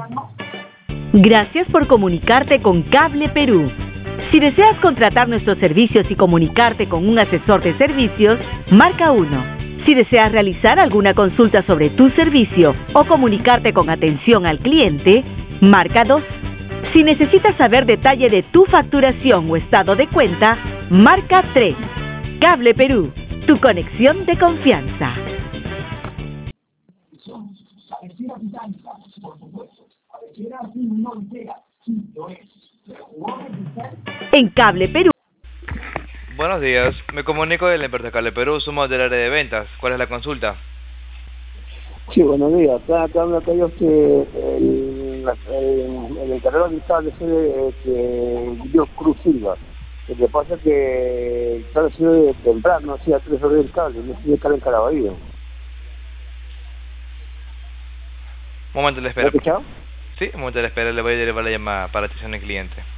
Gracias por comunicarte con Cable Perú. Si deseas contratar nuestros servicios y comunicarte con un asesor de servicios, marca 1. Si deseas realizar alguna consulta sobre tu servicio o comunicarte con atención al cliente, marca 2. Si necesitas saber detalle de tu facturación o estado de cuenta, marca 3. Cable Perú, tu conexión de confianza. En Cable Perú. Buenos días, me comunico de la empresa Cable Perú, somos del área de ventas. ¿Cuál es la consulta? Sí, buenos días. Acá habla que el encargado de cable es Dios Cruz Silva. Lo que pasa es que el cable se de temprano, hacía 3 horas del cable, no se cable en Caraballo. Un momento, le ¿Me espero. has escuchado? Sí, un momento, le espero, le voy a llevar la llamada para atención al cliente.